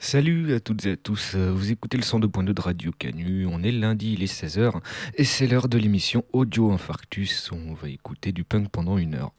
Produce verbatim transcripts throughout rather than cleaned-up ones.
Salut à toutes et à tous, euh, vous écoutez le cent deux point deux de Radio Canu, on est lundi, il est seize heures et c'est l'heure de l'émission Audio Infarctus, on va écouter du punk pendant une heure.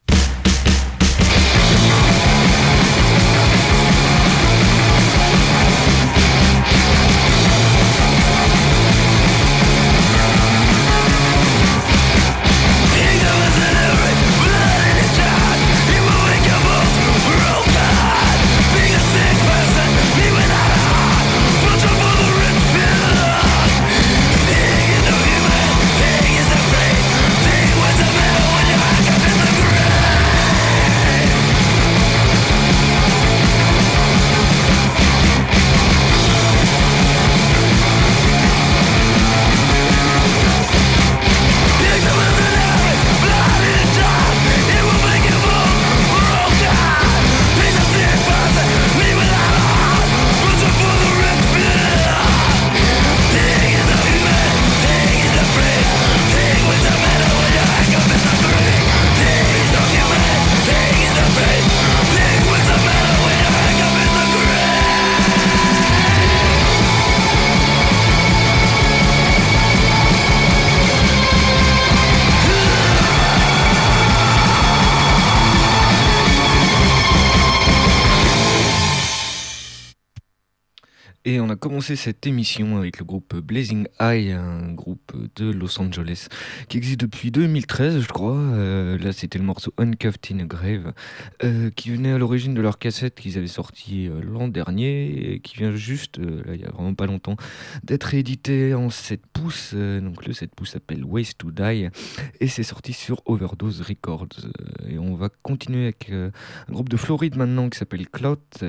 Et on a commencé cette émission avec le groupe Blazing Eye, un groupe de Los Angeles qui existe depuis deux mille treize, je crois. Euh, là, c'était le morceau Uncuffed in a Grave, euh, qui venait à l'origine de leur cassette qu'ils avaient sorti euh, l'an dernier et qui vient juste, euh, là, il y a vraiment pas longtemps, d'être édité en sept pouces. Euh, donc le sept pouces s'appelle Ways to Die et c'est sorti sur Overdose Records. Euh, et on va continuer avec euh, un groupe de Floride maintenant qui s'appelle Clout, euh,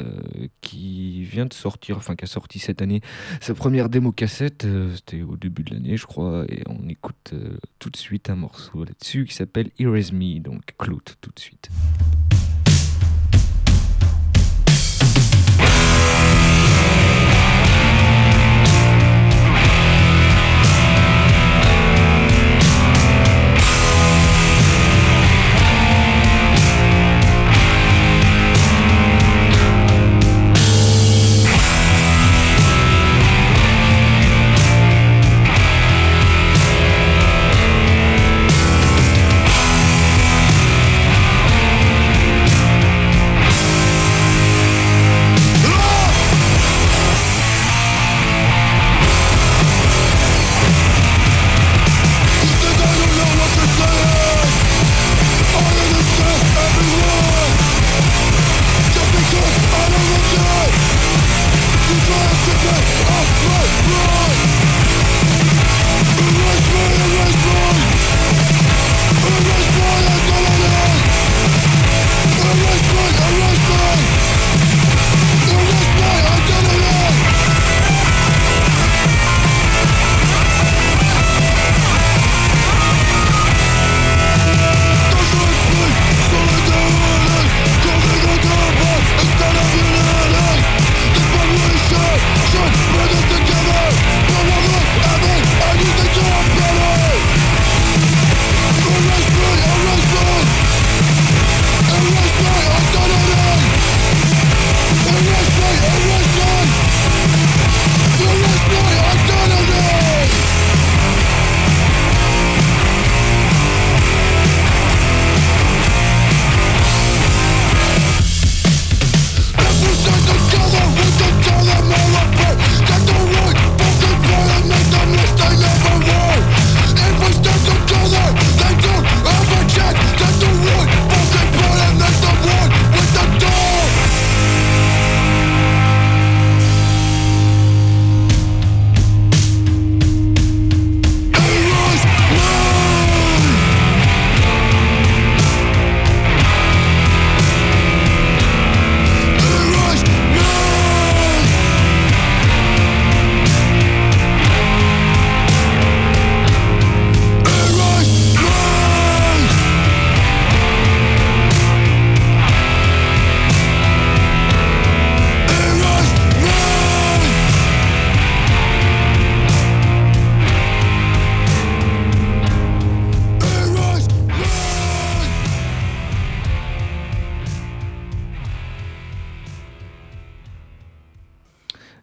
qui vient de sortir, enfin qui a sorti cette année sa première démo cassette, euh, c'était au début de l'année je crois, et on écoute euh, tout de suite un morceau là-dessus qui s'appelle Erase Me, donc Clout tout de suite. We'll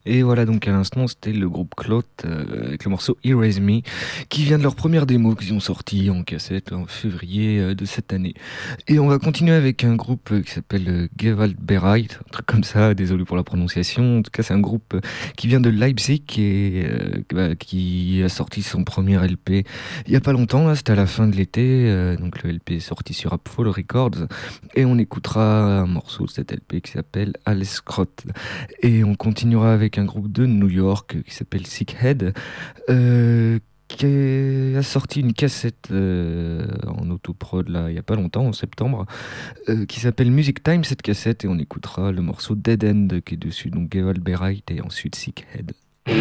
Et voilà, donc à l'instant, c'était le groupe Clout euh, avec le morceau Erase Me, qui vient de leur première démo qu'ils ont sorti en cassette en février euh, de cette année. Et on va continuer avec un groupe euh, qui s'appelle euh, Gewalt Bereit, un truc comme ça, désolé pour la prononciation. En tout cas, c'est un groupe euh, qui vient de Leipzig et euh, bah, qui a sorti son premier L P il y a pas longtemps, là, c'était à la fin de l'été. Euh, donc le L P est sorti sur Upfall Records et on écoutera un morceau de cet L P qui s'appelle Alles Krot. Et on continuera avec un groupe de New York qui s'appelle Sickhead, euh, qui a sorti une cassette euh, en autoprod là il y a pas longtemps, en septembre, euh, qui s'appelle Music Time, cette cassette, et on écoutera le morceau Dead End qui est dessus, donc Gewalt Bereit et ensuite Sickhead.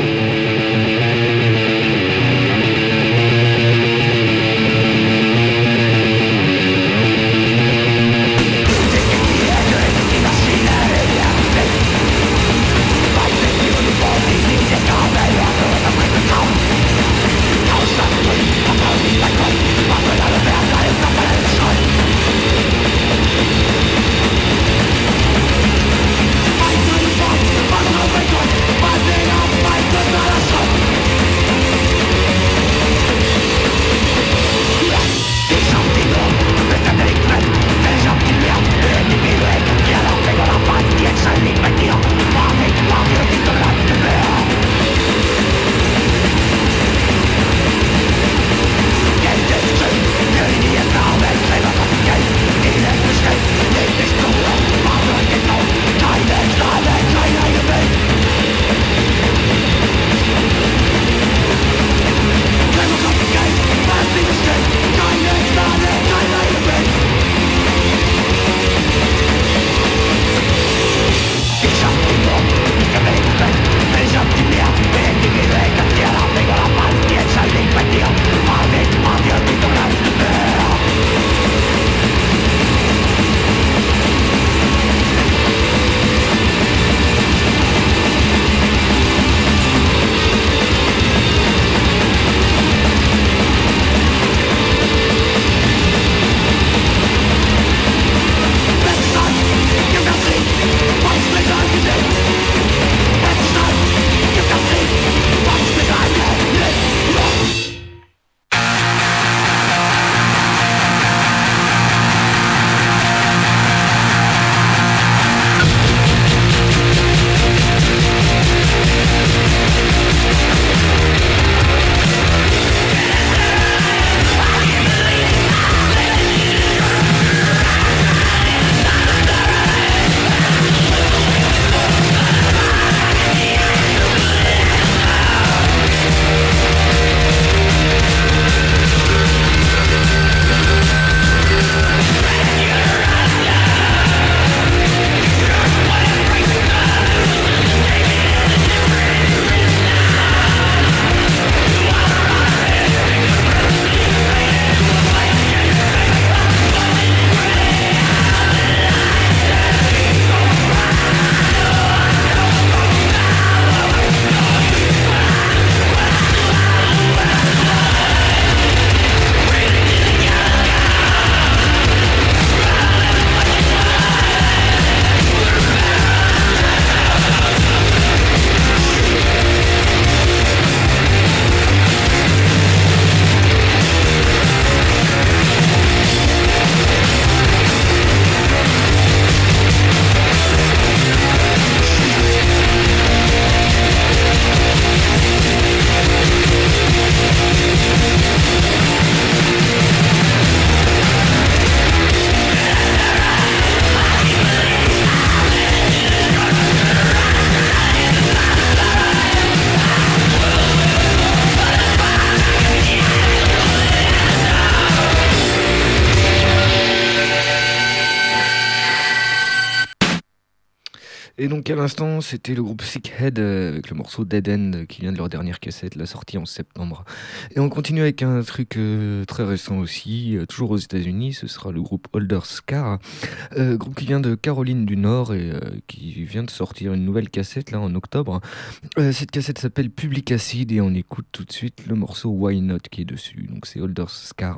Et donc à l'instant, c'était le groupe Sickhead euh, avec le morceau Dead End euh, qui vient de leur dernière cassette, la sortie en septembre. Et on continue avec un truc euh, très récent aussi, euh, toujours aux États-Unis, ce sera le groupe Older Scar, euh, groupe qui vient de Caroline du Nord et euh, qui vient de sortir une nouvelle cassette là en octobre. Euh, cette cassette s'appelle Public Acid et on écoute tout de suite le morceau Why Not qui est dessus. Donc c'est Older Scar.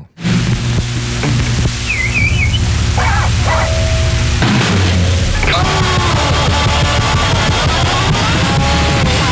Oh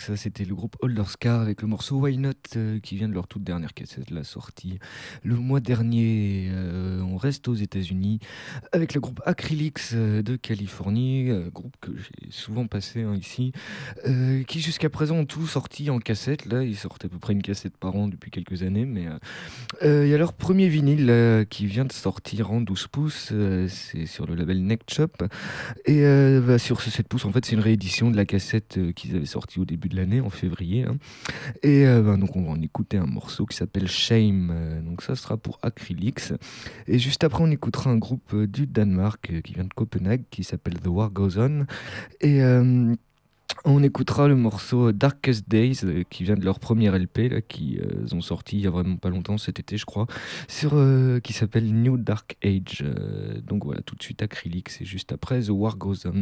ça c'était le groupe Older Scar avec le morceau Why Not euh, qui vient de leur toute dernière cassette, la sortie le mois dernier. Euh, on reste aux États-Unis avec le groupe Acrylics euh, de Californie, euh, groupe que j'ai souvent passé hein, ici, euh, qui jusqu'à présent ont tout sorti en cassette. Là, ils sortent à peu près une cassette par an depuis quelques années, mais euh, euh, il y a leur premier vinyle euh, qui vient de sortir en douze pouces, euh, c'est sur le label Neck Chop. Et euh, bah, sur ce sept pouces, en fait, c'est une réédition de la cassette euh, qu'ils avaient sortie au début de l'année, en février. hein. Et euh, bah, donc, on va en écouter un morceau qui s'appelle Shame. Euh, donc, ça sera pour Acrylics. Et juste après, on écoutera un groupe euh, du Danemark euh, qui vient de Copenhague qui s'appelle The War Goes On. Et. euh, on écoutera le morceau Darkest Days euh, qui vient de leur premier L P là, qui euh, ont sorti il y a vraiment pas longtemps cet été je crois sur euh, qui s'appelle New Dark Age. Euh, donc voilà, tout de suite Acrylics et juste après The War Goes On.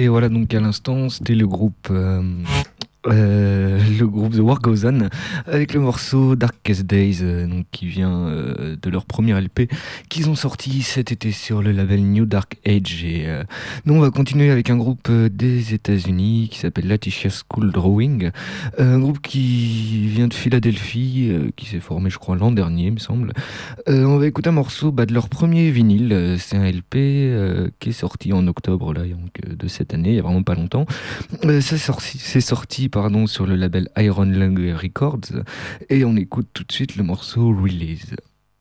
Et voilà, donc à l'instant, c'était le groupe, euh, euh, le groupe The War Goes On avec le morceau Darkest Days, euh, donc, qui vient euh, de leur premier L P qu'ils ont sorti cet été sur le label New Dark Age. Et euh, nous, on va continuer avec un groupe euh, des États-Unis qui s'appelle Letitia School Drawing, euh, un groupe qui vient de Philadelphie, euh, qui s'est formé, je crois, l'an dernier, il me semble. Euh, on va écouter un morceau bah, de leur premier vinyle. euh, C'est un L P euh, qui est sorti en octobre là, donc, euh, de cette année, il y a vraiment pas longtemps. Euh, c'est sorti, c'est sorti pardon, sur le label Iron Lung Records. Et on écoute tout de suite le morceau Release.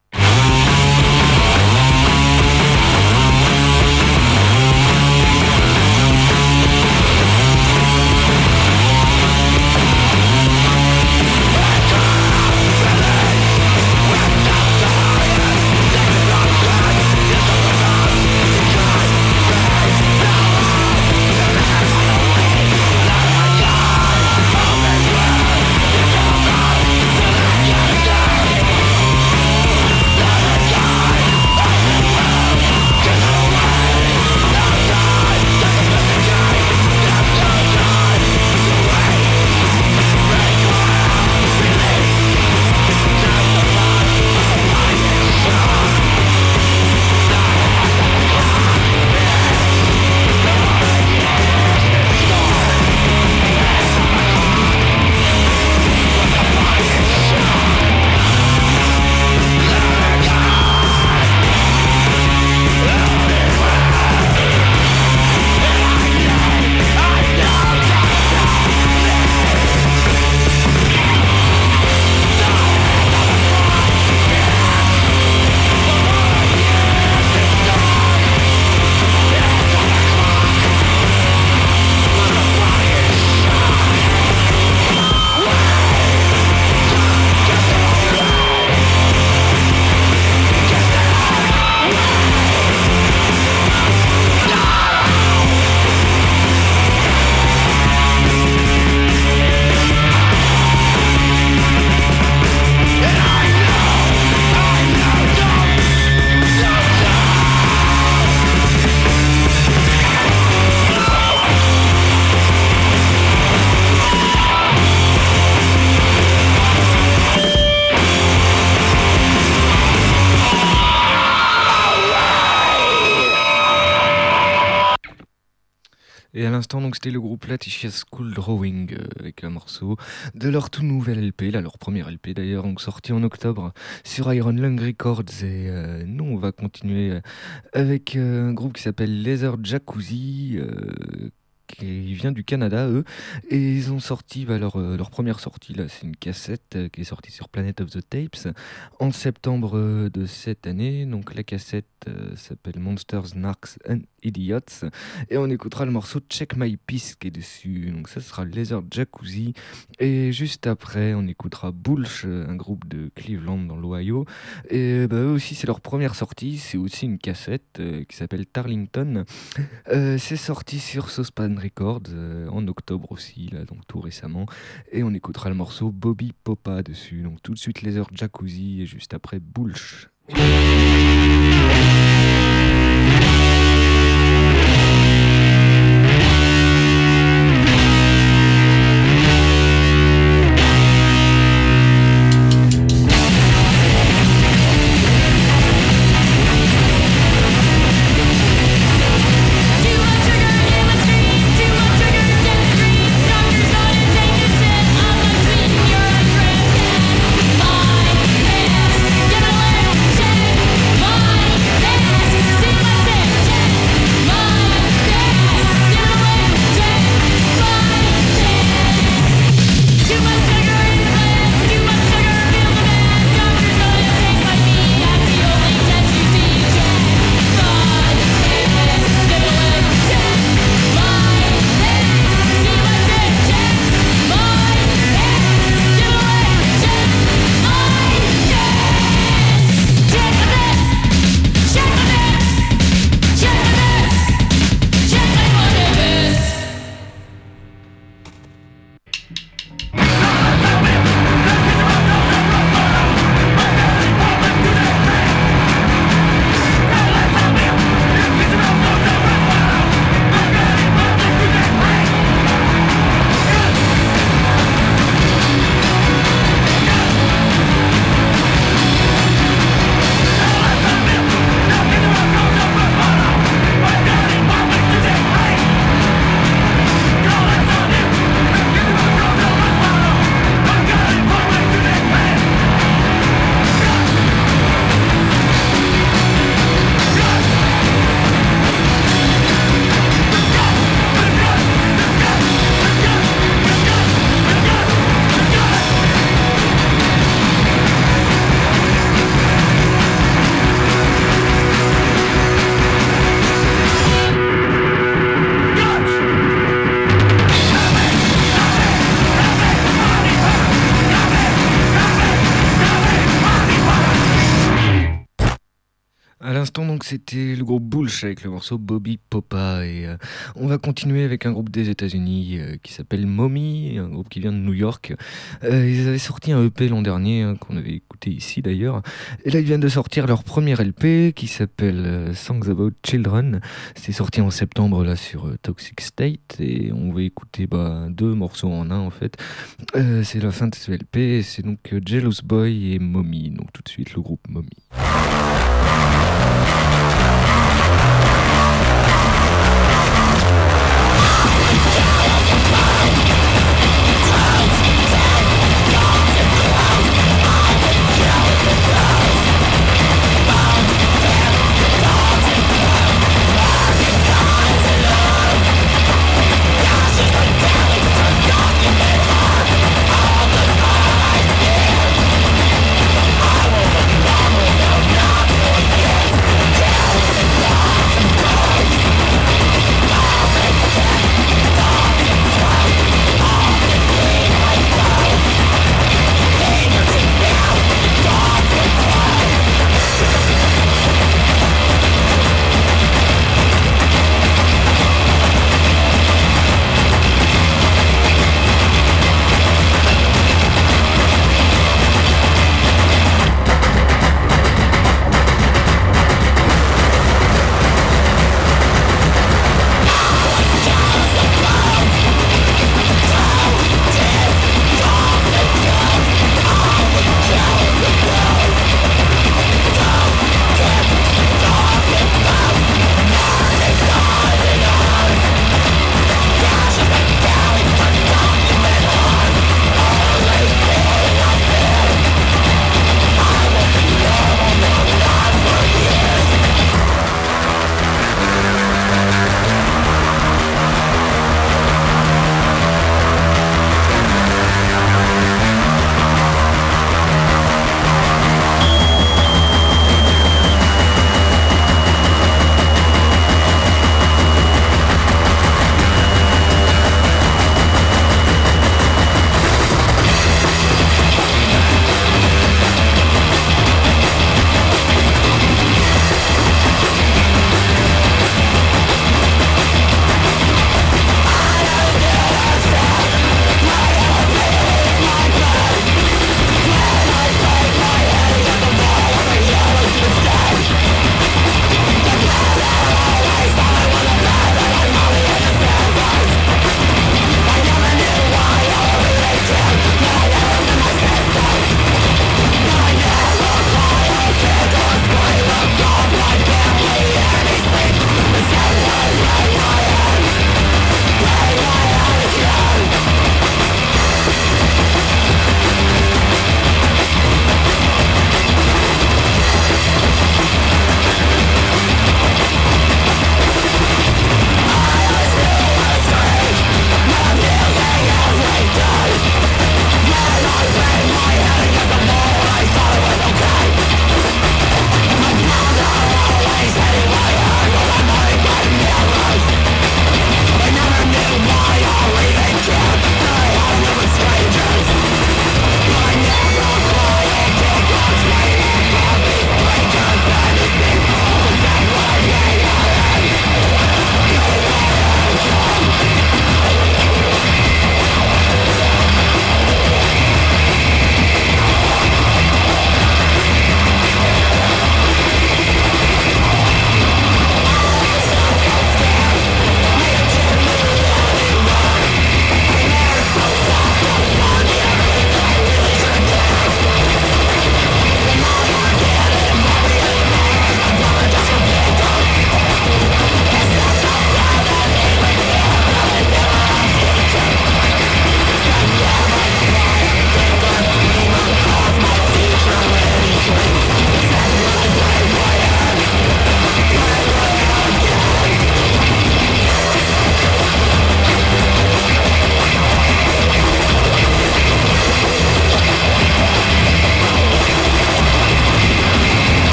Et à l'instant, donc, c'était le groupe Letitia School Drawing euh, avec un morceau de leur tout nouvel L P, là, leur premier L P d'ailleurs, donc sorti en octobre sur Iron Lung Records. Et euh, nous, on va continuer avec euh, un groupe qui s'appelle Laser Jacuzzi, euh, qui vient du Canada, eux, et ils ont sorti bah, leur, euh, leur première sortie, là, c'est une cassette euh, qui est sortie sur Planet of the Tapes en septembre euh, de cette année. Donc la cassette euh, s'appelle Monsters, Narcs and Idiots, et on écoutera le morceau Check My Peace qui est dessus. Donc ça sera Laser Jacuzzi, et juste après on écoutera Bulch, un groupe de Cleveland dans l'Ohio, et bah, eux aussi c'est leur première sortie, c'est aussi une cassette euh, qui s'appelle Tarlington. Euh, c'est sorti sur Saucepan Records euh, en octobre aussi, là, donc tout récemment, et on écoutera le morceau Bobby Popa dessus. Donc tout de suite Laser Jacuzzi et juste après Bulch. My c'était le groupe Bullsh avec le morceau Bobby Popa. Et euh, on va continuer avec un groupe des États-Unis euh, qui s'appelle Mommy, un groupe qui vient de New York. Euh, ils avaient sorti un E P l'an dernier, hein, qu'on avait écouté ici d'ailleurs. Et là, ils viennent de sortir leur premier L P qui s'appelle euh, Songs About Children. C'est sorti en septembre là sur euh, Toxic State. Et on va écouter bah, deux morceaux en un en fait. Euh, c'est la fin de ce L P. C'est donc euh, Jealous Boy et Mommy. Donc tout de suite, le groupe Mommy. Yeah.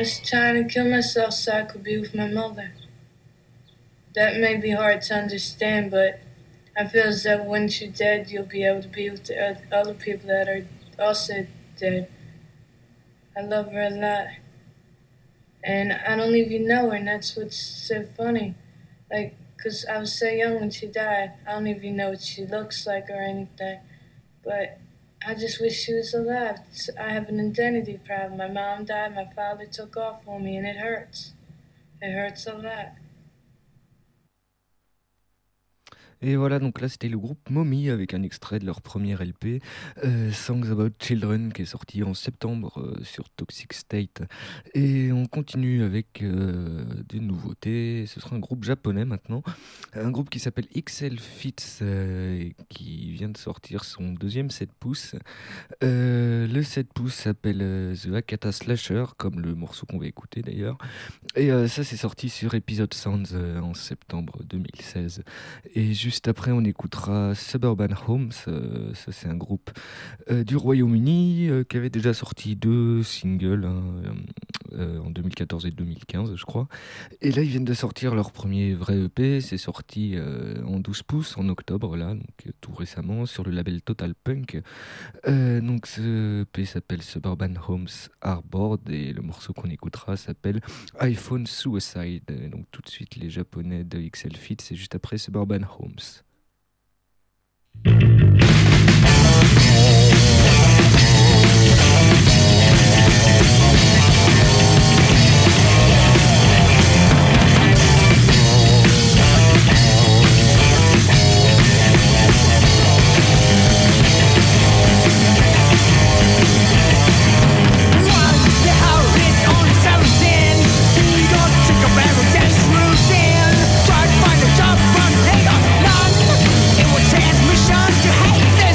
was trying to kill myself so I could be with my mother. That may be hard to understand, but I feel as though once you're dead, you'll be able to be with the other people that are also dead. I love her a lot. And I don't even know her, and that's what's so funny. Like, because I was so young when she died, I don't even know what she looks like or anything. But I just wish she was alive. I have an identity problem. My mom died, my father took off on me, and it hurts. It hurts a lot. Et voilà, donc là c'était le groupe Mommy avec un extrait de leur premier L P, euh, Songs About Children, qui est sorti en septembre euh, sur Toxic State. Et on continue avec euh, des nouveautés. Ce sera un groupe japonais maintenant, un groupe qui s'appelle X L Fits, euh, qui vient de sortir son deuxième sept pouces. Euh, le sept pouces s'appelle euh, The Hakata Slasher, comme le morceau qu'on va écouter d'ailleurs. Et euh, ça c'est sorti sur Episode Sounds euh, en septembre deux mille seize. Et juste après, on écoutera Suburban Homes. Euh, ça, c'est un groupe euh, du Royaume-Uni euh, qui avait déjà sorti deux singles hein, euh, en deux mille quatorze et deux mille quinze, je crois. Et là, ils viennent de sortir leur premier vrai E P. C'est sorti euh, en douze pouces en octobre, là, donc euh, tout récemment, sur le label Total Punk. Euh, donc, ce E P s'appelle Suburban Homes Hardboard et le morceau qu'on écoutera s'appelle iPhone Suicide. Et donc, tout de suite, les Japonais de X L Fit, c'est juste après Suburban Homes. Transmission to hate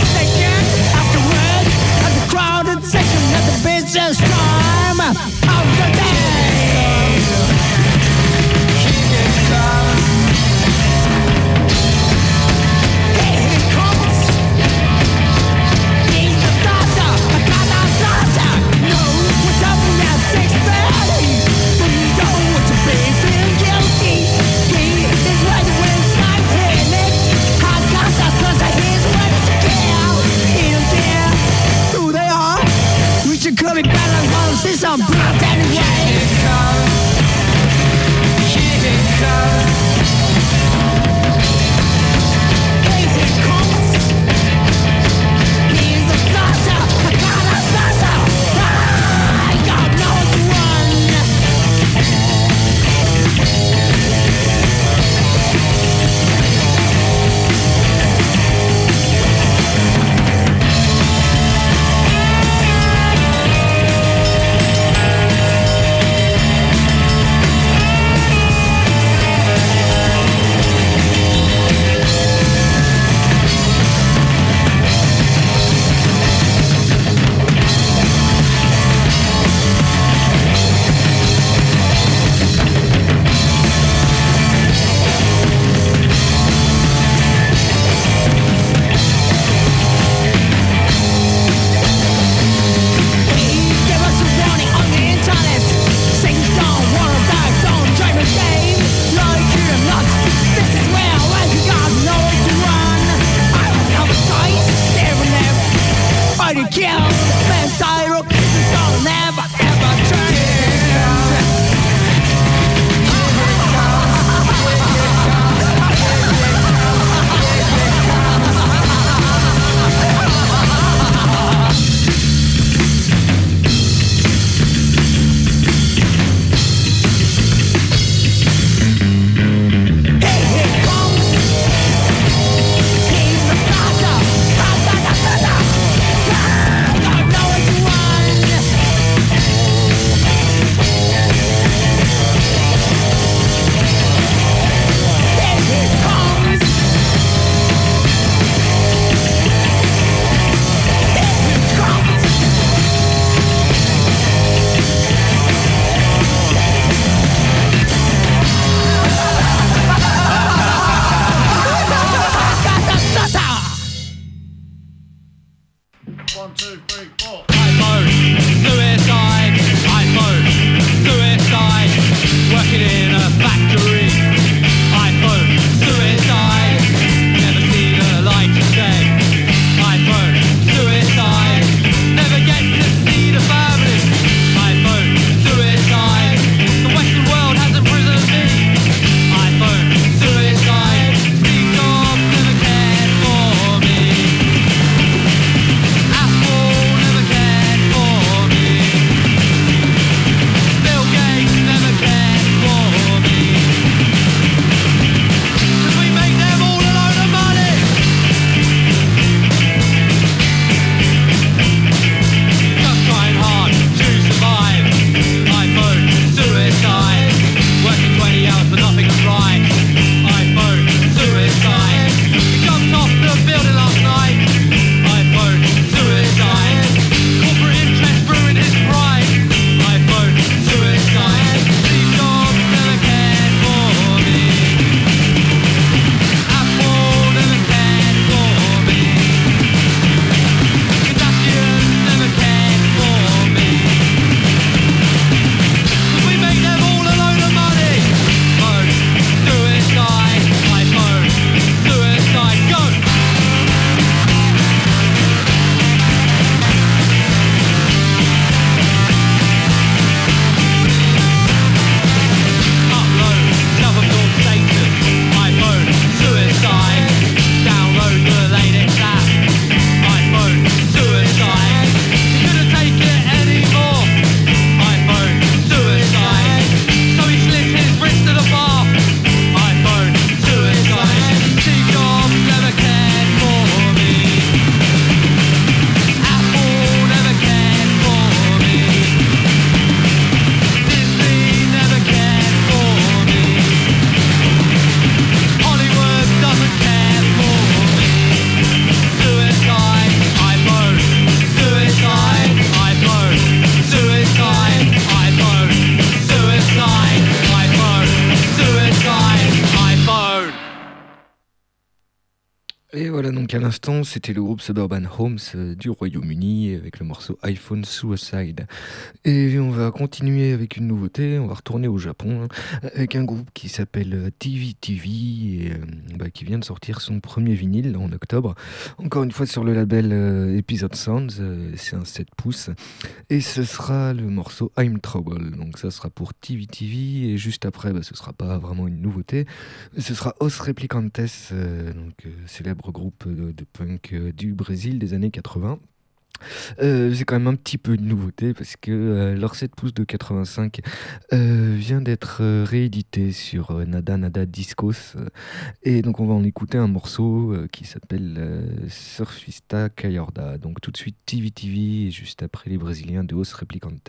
voilà, donc à l'instant, c'était le groupe Suburban Homes euh, du Royaume-Uni avec le morceau iPhone Suicide. Et on va continuer avec une nouveauté, on va retourner au Japon hein, avec un groupe qui s'appelle euh, T V T V et euh, bah, qui vient de sortir son premier vinyle là, en octobre. Encore une fois sur le label euh, Episode Sounds, euh, c'est un sept pouces. Et ce sera le morceau I'm Trouble. Donc ça sera pour T V T V et juste après, bah, ce sera pas vraiment une nouveauté. Ce sera Os Replicantes, euh, donc euh, célèbre groupe de, de punk euh, du Brésil des années quatre-vingts. Euh, c'est quand même un petit peu de nouveauté parce que euh, leur sept pouces de quatre-vingt-cinq euh, vient d'être euh, réédité sur euh, Nada Nada Discos euh, et donc on va en écouter un morceau euh, qui s'appelle euh, Surfista Cayorda. Donc tout de suite T V T V et juste après les Brésiliens de Os Replicantes.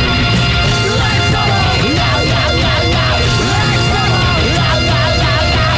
La la la la la, la la la la la.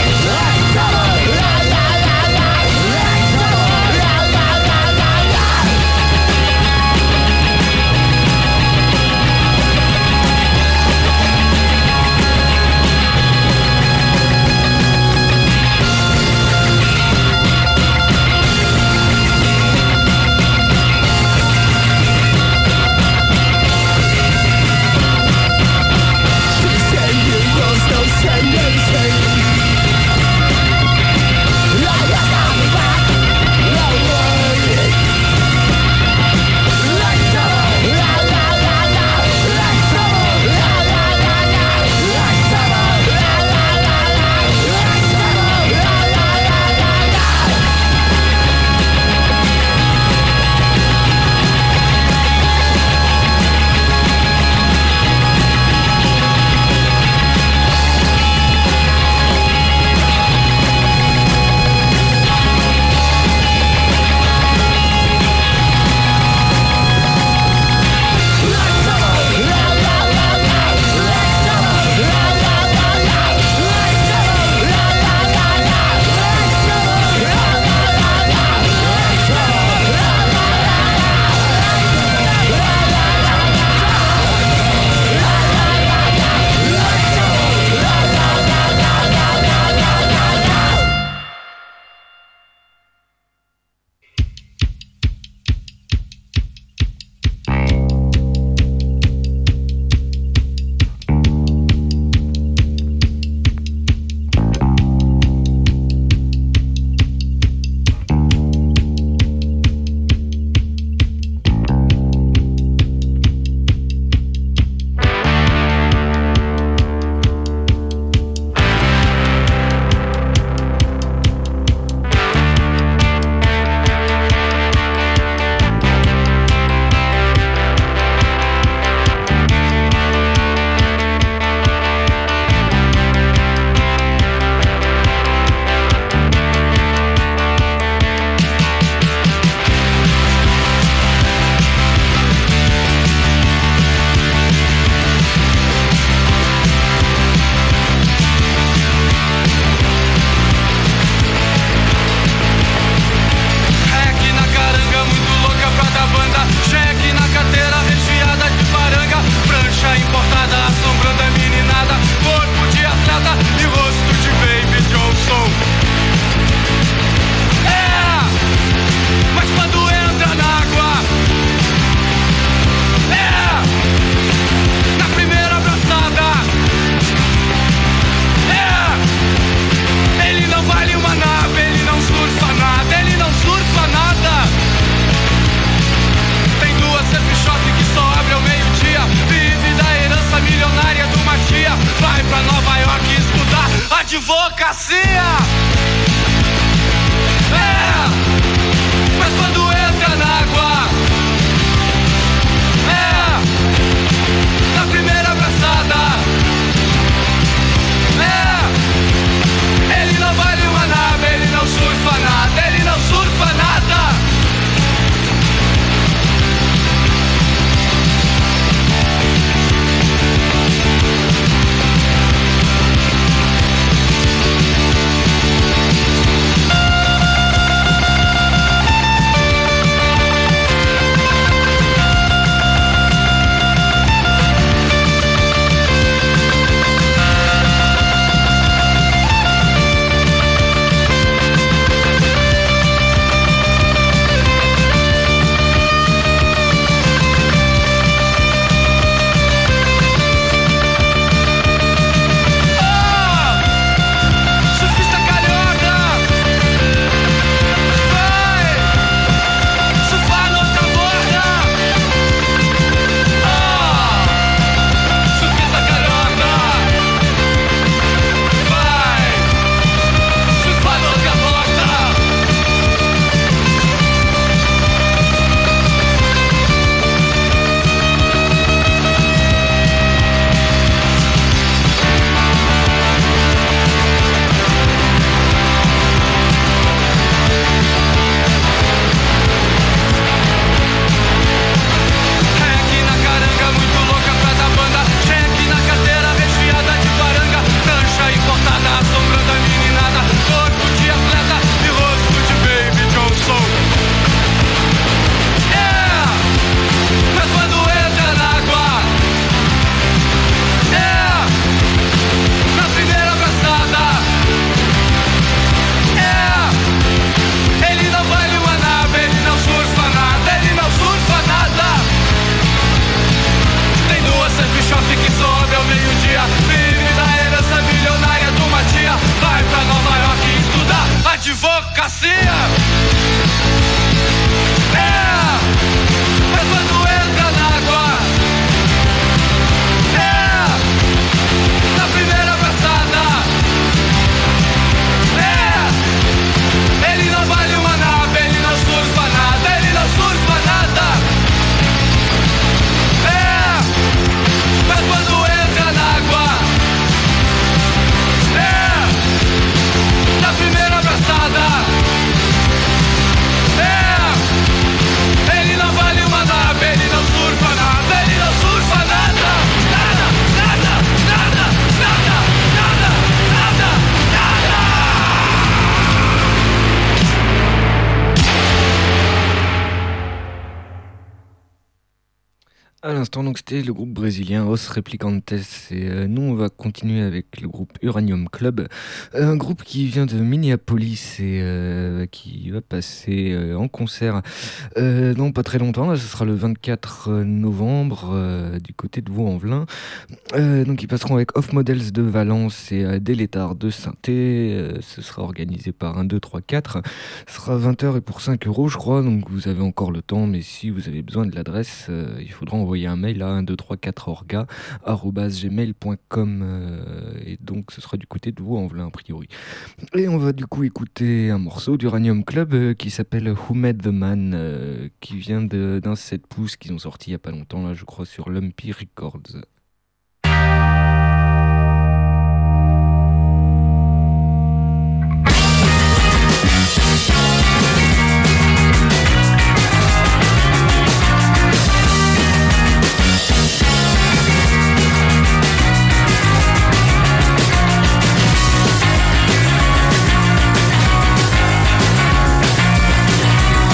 l'instant, donc c'était le groupe brésilien Os Replicantes. Et euh, nous, on va continuer avec le groupe Uranium Club, un groupe qui vient de Minneapolis et euh, qui va passer euh, en concert euh, dans pas très longtemps. Là, ce sera le vingt-quatre novembre euh, du côté de Vaux-en-Velin. Euh, donc, ils passeront avec Off Models de Valence et euh, Délétard de Sainté. Euh, ce sera organisé par un, deux, trois, quatre. Ce sera vingt heures et pour cinq euros, je crois. Donc, vous avez encore le temps, mais si vous avez besoin de l'adresse, euh, il faudra envoyer un mail à un deux trois quatre orga arobase gmail point com euh, et donc ce sera du côté de Vaux-en-Velin a priori. Et on va du coup écouter un morceau d'Uranium Club euh, qui s'appelle Who Made the Man, euh, qui vient de, d'un sept pouces qu'ils ont sorti il y a pas longtemps là, je crois sur Lumpy Records.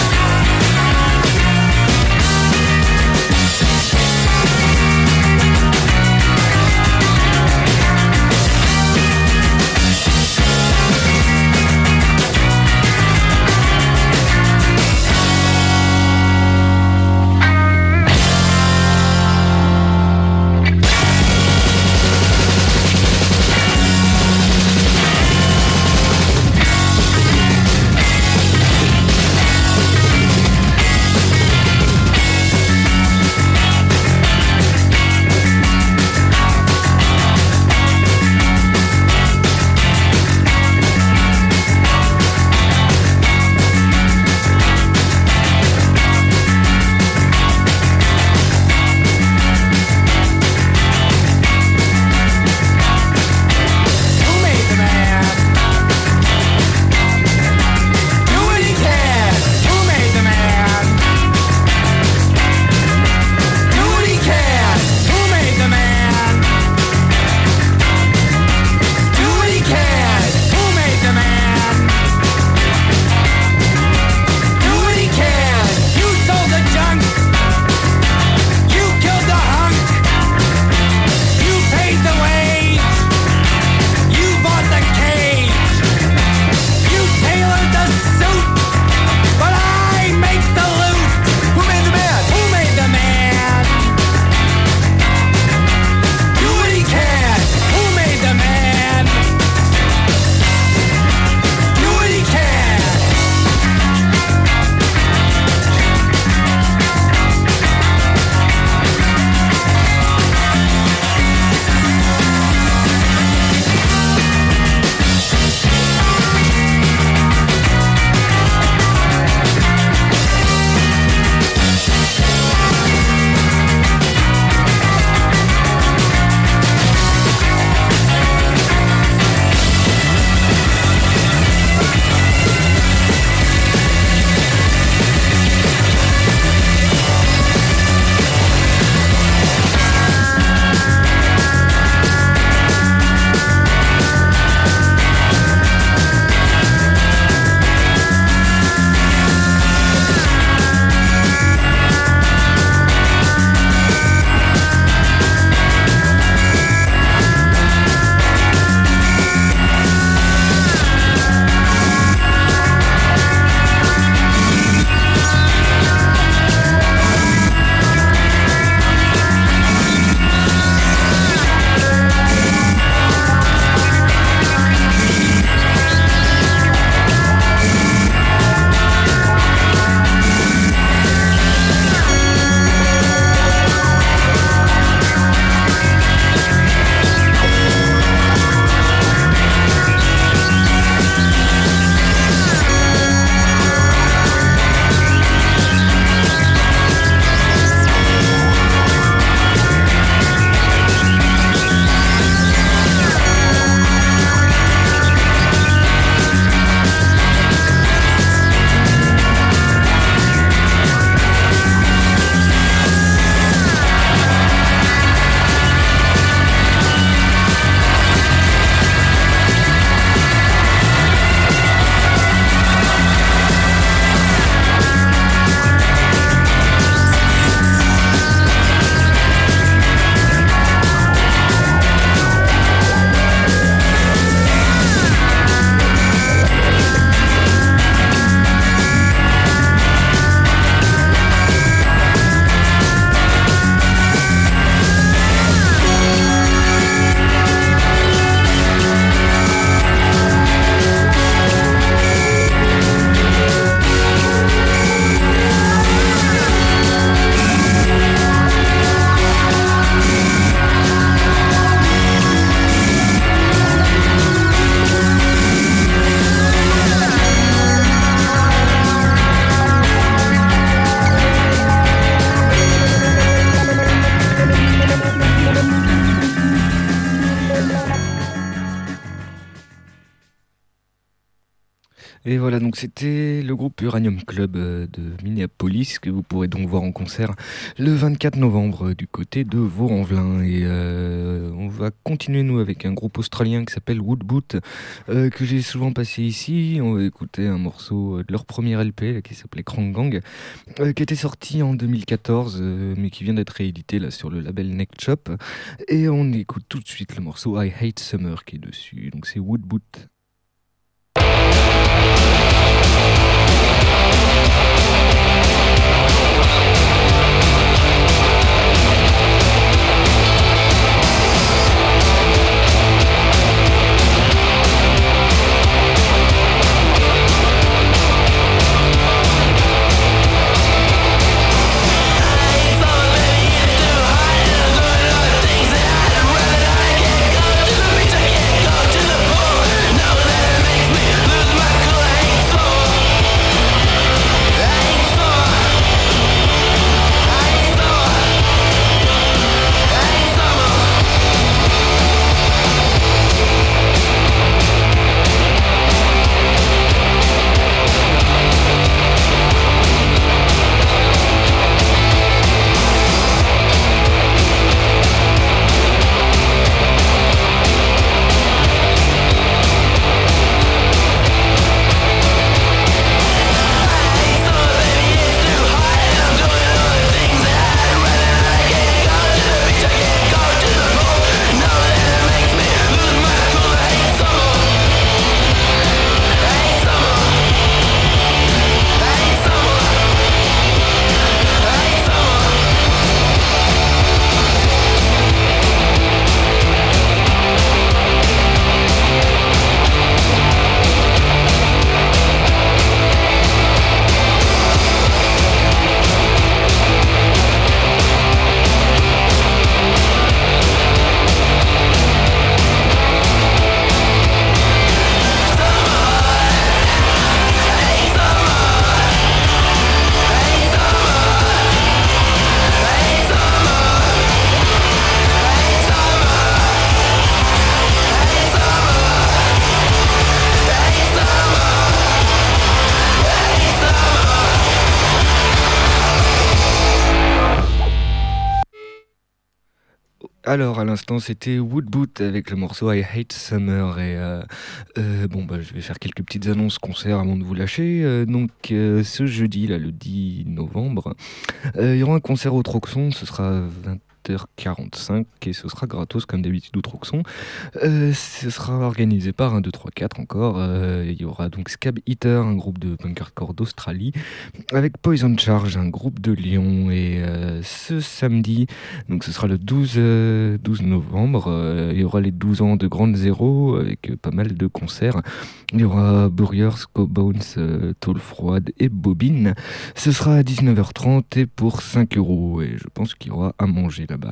We'll be right back. Et voilà, donc c'était le groupe Uranium Club euh, de Minneapolis que vous pourrez donc voir en concert le vingt-quatre novembre euh, du côté de Vaux-en-Velin. Et euh, on va continuer nous avec un groupe australien qui s'appelle Woodboot euh, que j'ai souvent passé ici. On va écouter un morceau de leur premier L P là, qui s'appelait Krang Gang, euh, qui était sorti en deux mille quatorze euh, mais qui vient d'être réédité là sur le label Neck Chop. Et on écoute tout de suite le morceau I Hate Summer qui est dessus. Donc c'est Woodboot. Alors, à l'instant, c'était Woodboot avec le morceau I Hate Summer. Et euh, euh, bon, bah, je vais faire quelques petites annonces concerts avant de vous lâcher. Euh, donc, euh, ce jeudi, là, le dix novembre, euh, il y aura un concert au Troxon. Ce sera vingt heures quarante-cinq et ce sera gratos comme d'habitude au Troxon. Euh, ce sera organisé par un, deux, trois, quatre encore. Euh, il y aura donc Scab Eater, un groupe de punk hardcore d'Australie, avec Poison Charge, un groupe de Lyon. Et euh, ce samedi, donc ce sera le douze, euh, douze novembre, euh, il y aura les douze ans de Grande Zéro avec euh, pas mal de concerts. Il y aura Burriers, Bones, euh, Tôle Froide et Bobine. Ce sera à dix-neuf heures trente et pour cinq euros. Et je pense qu'il y aura à manger là-bas.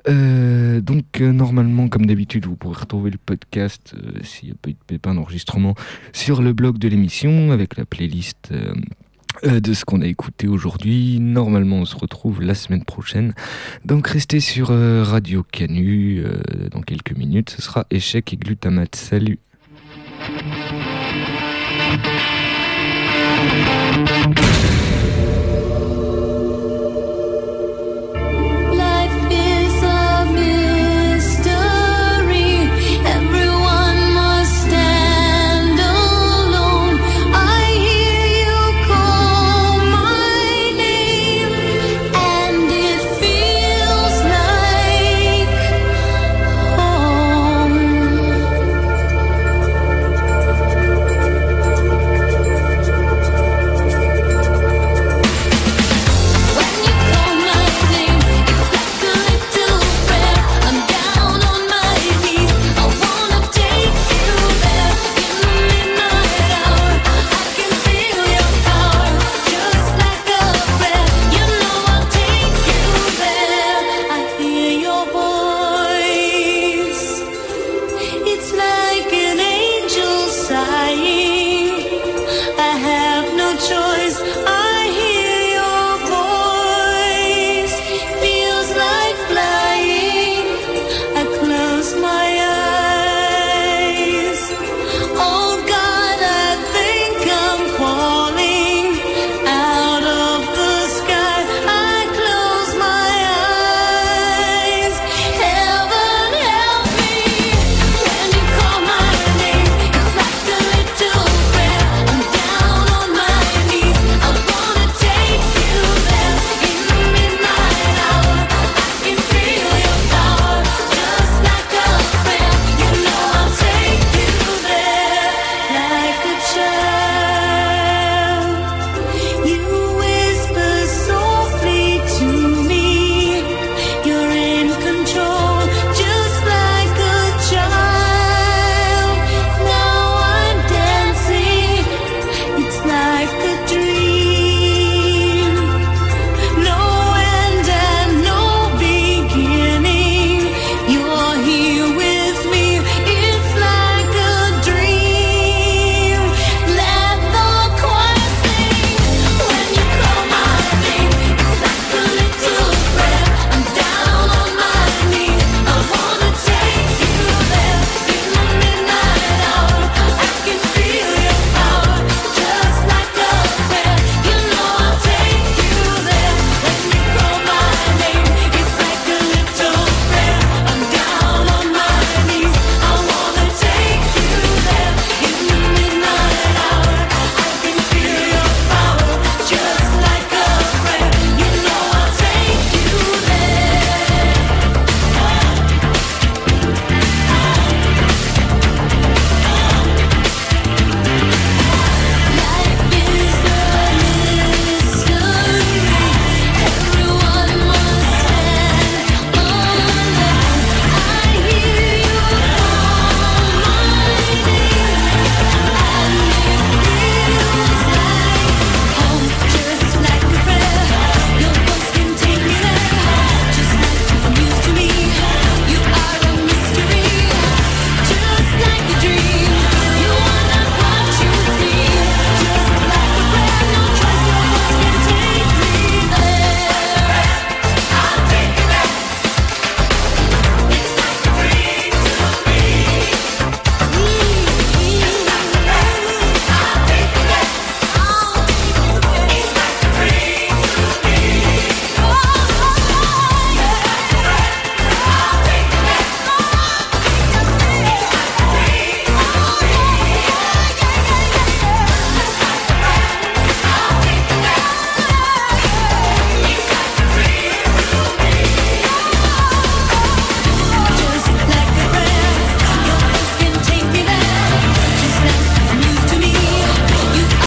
Euh, donc euh, normalement, comme d'habitude, vous pourrez retrouver le podcast euh, s'il n'y a pas eu de pépin d'enregistrement sur le blog de l'émission avec la playlist euh, euh, de ce qu'on a écouté aujourd'hui. Normalement, on se retrouve la semaine prochaine. Donc restez sur euh, Radio Canu. Euh, dans quelques minutes, ce sera Échec et Glutamate. Salut!